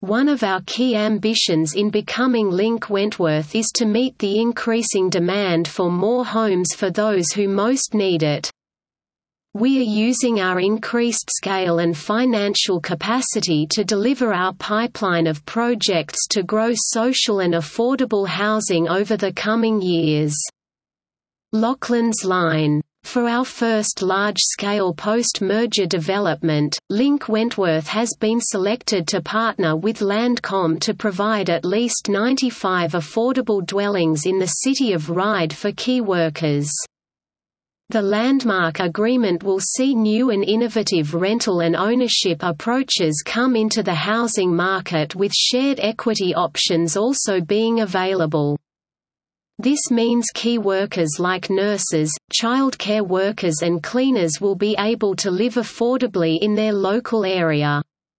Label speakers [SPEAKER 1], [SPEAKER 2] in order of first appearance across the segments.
[SPEAKER 1] One of our key ambitions in becoming Link Wentworth is to meet the increasing demand for more homes for those who most need it. We are using our increased scale and financial capacity to deliver our pipeline of projects to grow social and affordable housing over the coming years. Lauchlan's line. For our first large-scale post-merger development, Link Wentworth has been selected to partner with Landcom to provide at least 95 affordable dwellings in the city of Ryde for key workers. The landmark agreement will see new and innovative rental and ownership approaches come into the housing market, with shared equity options also being available. This means key workers like nurses, childcare workers and cleaners will be able to live affordably in their local area.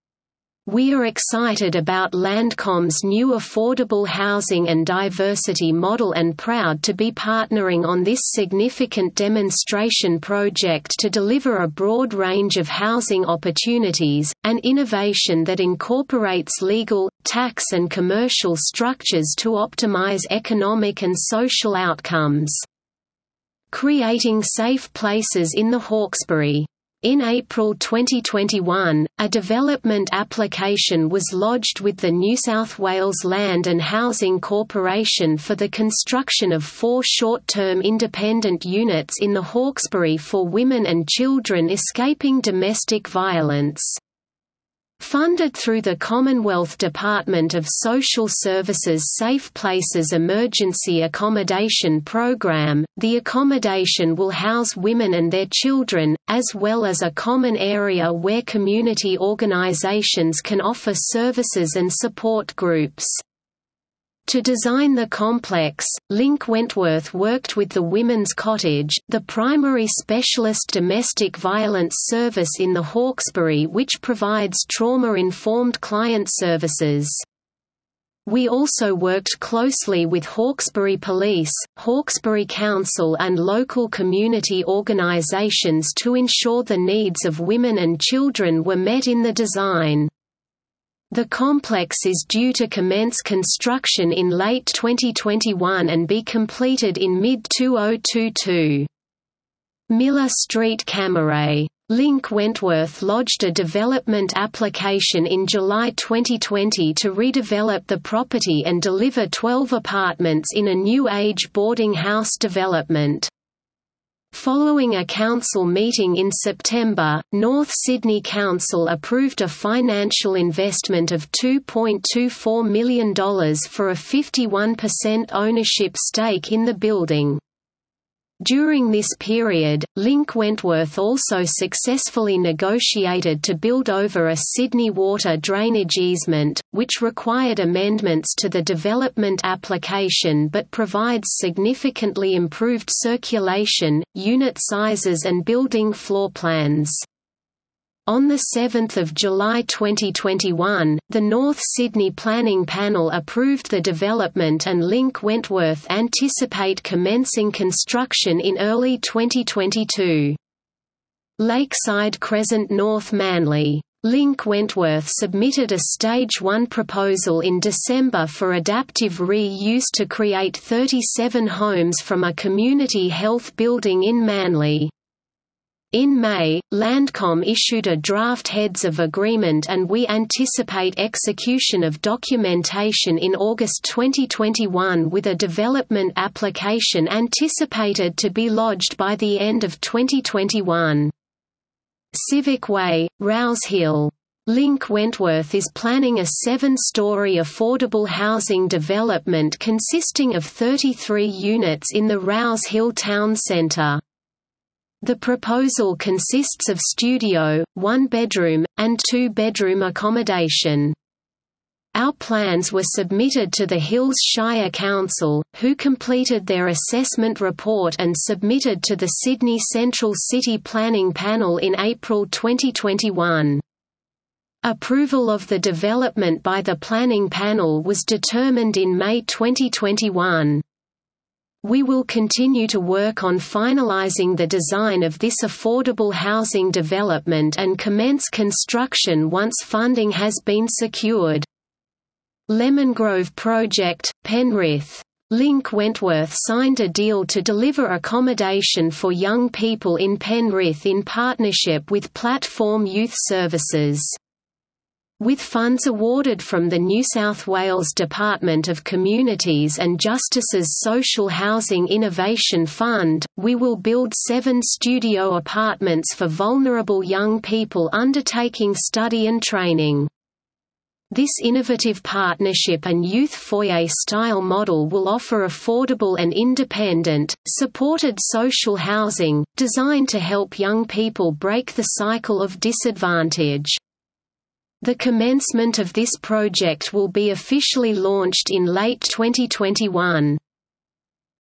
[SPEAKER 1] We are excited about Landcom's new affordable housing and diversity model and proud to be partnering on this significant demonstration project to deliver a broad range of housing opportunities, an innovation that incorporates legal, tax and commercial structures to optimize economic and social outcomes. Creating safe places in the Hawkesbury. In April 2021, a development application was lodged with the New South Wales Land and Housing Corporation for the construction of 4 short-term independent units in the Hawkesbury for women and children escaping domestic violence. Funded through the Commonwealth Department of Social Services Safe Places Emergency Accommodation Program, the accommodation will house women and their children, as well as a common area where community organisations can offer services and support groups. To design the complex, Link Wentworth worked with the Women's Cottage, the primary specialist domestic violence service in the Hawkesbury, which provides trauma-informed client services. We also worked closely with Hawkesbury Police, Hawkesbury Council and local community organisations to ensure the needs of women and children were met in the design. The complex is due to commence construction in late 2021 and be completed in mid-2022. Miller Street Camaret. Link Wentworth lodged a development application in July 2020 to redevelop the property and deliver 12 apartments in a new age boarding house development. Following a council meeting in September, North Sydney Council approved a financial investment of $2.24 million for a 51% ownership stake in the building. During this period, Link Wentworth also successfully negotiated to build over a Sydney water drainage easement, which required amendments to the development application but provides significantly improved circulation, unit sizes and building floor plans. On 7 July 2021, the North Sydney Planning Panel approved the development and Link Wentworth anticipate commencing construction in early 2022. Lakeside Crescent North Manly. Link Wentworth submitted a Stage 1 proposal in December for adaptive re-use to create 37 homes from a community health building in Manly. In May, Landcom issued a draft Heads of Agreement and we anticipate execution of documentation in August 2021 with a development application anticipated to be lodged by the end of 2021. Civic Way, Rouse Hill. Link Wentworth is planning a 7-story affordable housing development consisting of 33 units in the Rouse Hill Town Centre. The proposal consists of studio, 1-bedroom, and 2-bedroom accommodation. Our plans were submitted to the Hills Shire Council, who completed their assessment report and submitted to the Sydney Central City Planning Panel in April 2021. Approval of the development by the Planning Panel was determined in May 2021. We will continue to work on finalising the design of this affordable housing development and commence construction once funding has been secured. Lemon Grove Project, Penrith. Link Wentworth signed a deal to deliver accommodation for young people in Penrith in partnership with Platform Youth Services. With funds awarded from the New South Wales Department of Communities and Justice's Social Housing Innovation Fund, we will build 7 studio apartments for vulnerable young people undertaking study and training. This innovative partnership and youth foyer-style model will offer affordable and independent, supported social housing, designed to help young people break the cycle of disadvantage. The commencement of this project will be officially launched in late 2021.